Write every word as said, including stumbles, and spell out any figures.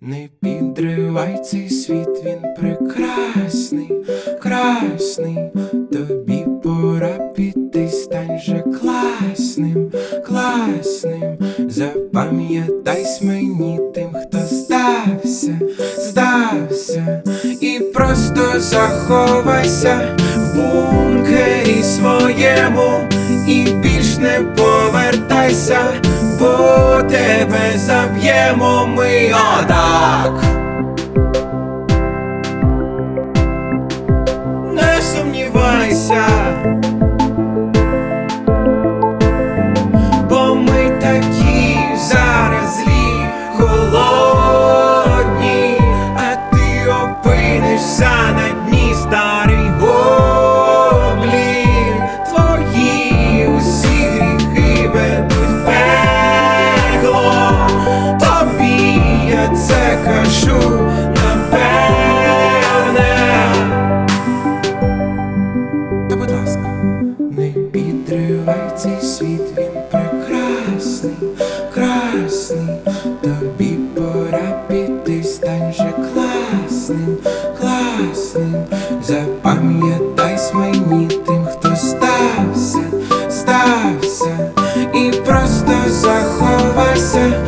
Не підривай цей світ, він прекрасний, красний. Тобі пора піти, стань же класним, класним. Запам'ятайсь мені тим, хто здався, здався. І просто заховайся в бункері своєму і більш не повертайся, бо тебе заб'ємо ми отак. Не сумнівайся, бо ми такі зараз злі, холодні, а ти опинишся на дні, старий гоблін. Твої усі гріхи ведуть в пекло, тобі я це кажу напевне. Та будь ласка, не підривай цей світ, він прекрасний, красний. Тобі пора піти, стань же класним, класним. Запам'ятайсь мені тим, хто стався, стався. І просто заховайся